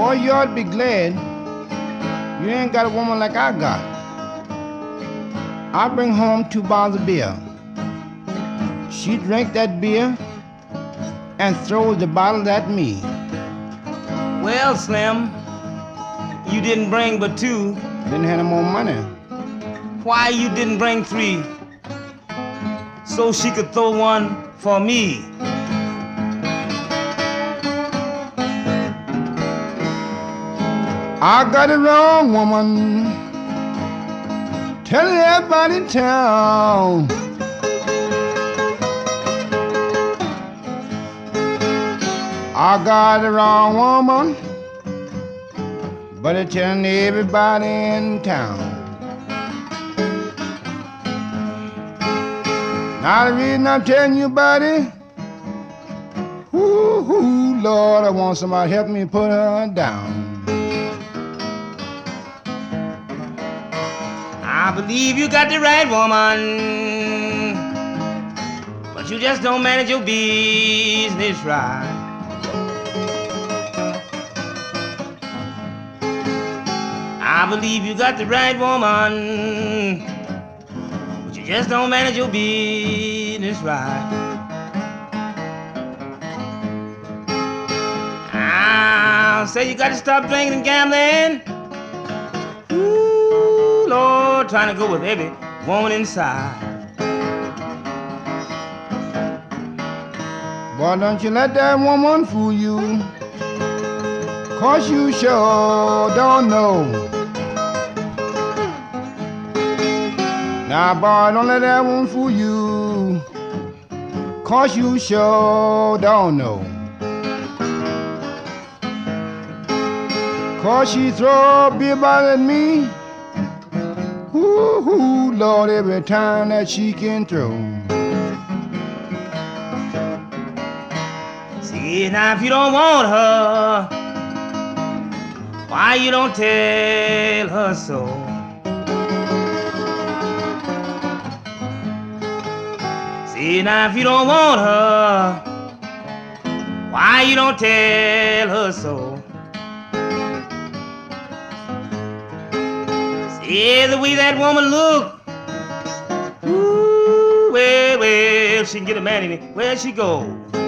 Boy, you ought to be glad you ain't got a woman like I got. I bring home 2 bottles of beer. She drink that beer and throws the bottles at me. Well, Slim, you didn't bring but 2. Didn't have no more money. Why you didn't bring 3? So she could throw one for me. I got the wrong woman, telling everybody in town. I got the wrong woman, but it's telling everybody in town. Now the reason I'm telling you about it, ooh, Lord, I want somebody to help me put her down. I believe you got the right woman, but you just don't manage your business right. I believe you got the right woman, but you just don't manage your business right. I'll say you got to stop drinking and gambling. Ooh, Lord, trying to go with every woman inside. Boy, don't you let that woman fool you, 'cause you sure don't know. Now, boy, don't let that woman fool you, 'cause you sure don't know. 'Cause she throw a beer bottle at me, ooh, Lord, every time that she can throw. See, now if you don't want her, why you don't tell her so? See, now if you don't want her, why you don't tell her so? See the way that woman look, ooh, well, she can get a man anywhere she goes.